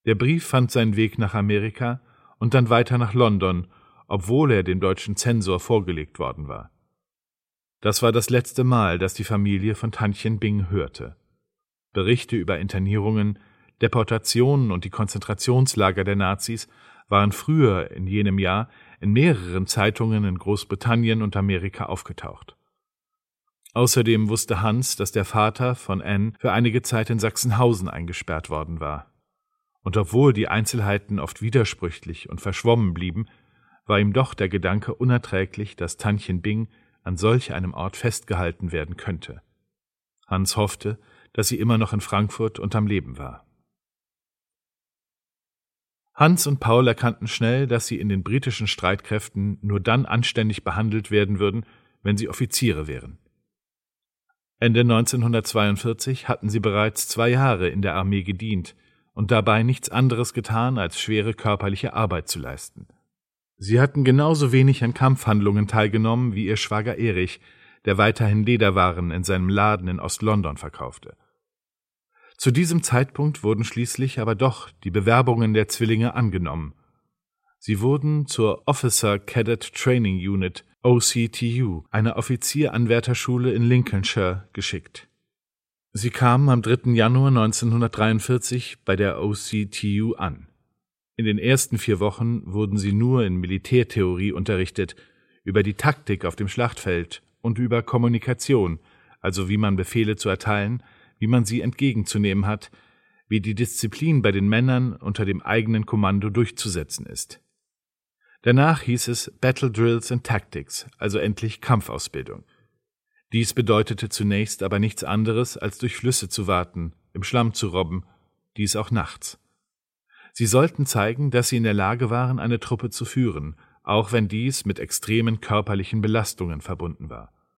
Der Brief fand seinen Weg nach Amerika und dann weiter nach London, obwohl er dem deutschen Zensor vorgelegt worden war. Das war das letzte Mal, dass die Familie von Tantchen Bing hörte. Berichte über Internierungen, Deportationen und die Konzentrationslager der Nazis waren früher in jenem Jahr in mehreren Zeitungen in Großbritannien und Amerika aufgetaucht. Außerdem wusste Hans, dass der Vater von Anne für einige Zeit in Sachsenhausen eingesperrt worden war. Und obwohl die Einzelheiten oft widersprüchlich und verschwommen blieben, war ihm doch der Gedanke unerträglich, dass Tantchen Bing an solch einem Ort festgehalten werden könnte. Hans hoffte, dass sie immer noch in Frankfurt und am Leben war. Hans und Paul erkannten schnell, dass sie in den britischen Streitkräften nur dann anständig behandelt werden würden, wenn sie Offiziere wären. Ende 1942 hatten sie bereits 2 Jahre in der Armee gedient und dabei nichts anderes getan, als schwere körperliche Arbeit zu leisten. Sie hatten genauso wenig an Kampfhandlungen teilgenommen wie ihr Schwager Erich, der weiterhin Lederwaren in seinem Laden in Ost-London verkaufte. Zu diesem Zeitpunkt wurden schließlich aber doch die Bewerbungen der Zwillinge angenommen. Sie wurden zur Officer Cadet Training Unit, OCTU, einer Offizieranwärterschule in Lincolnshire, geschickt. Sie kamen am 3. Januar 1943 bei der OCTU an. In den ersten 4 Wochen wurden sie nur in Militärtheorie unterrichtet, über die Taktik auf dem Schlachtfeld und über Kommunikation, also wie man Befehle zu erteilen, wie man sie entgegenzunehmen hat, wie die Disziplin bei den Männern unter dem eigenen Kommando durchzusetzen ist. Danach hieß es Battle Drills and Tactics, also endlich Kampfausbildung. Dies bedeutete zunächst aber nichts anderes, als durch Flüsse zu warten, im Schlamm zu robben, dies auch nachts. Sie sollten zeigen, dass sie in der Lage waren, eine Truppe zu führen, auch wenn dies mit extremen körperlichen Belastungen verbunden war.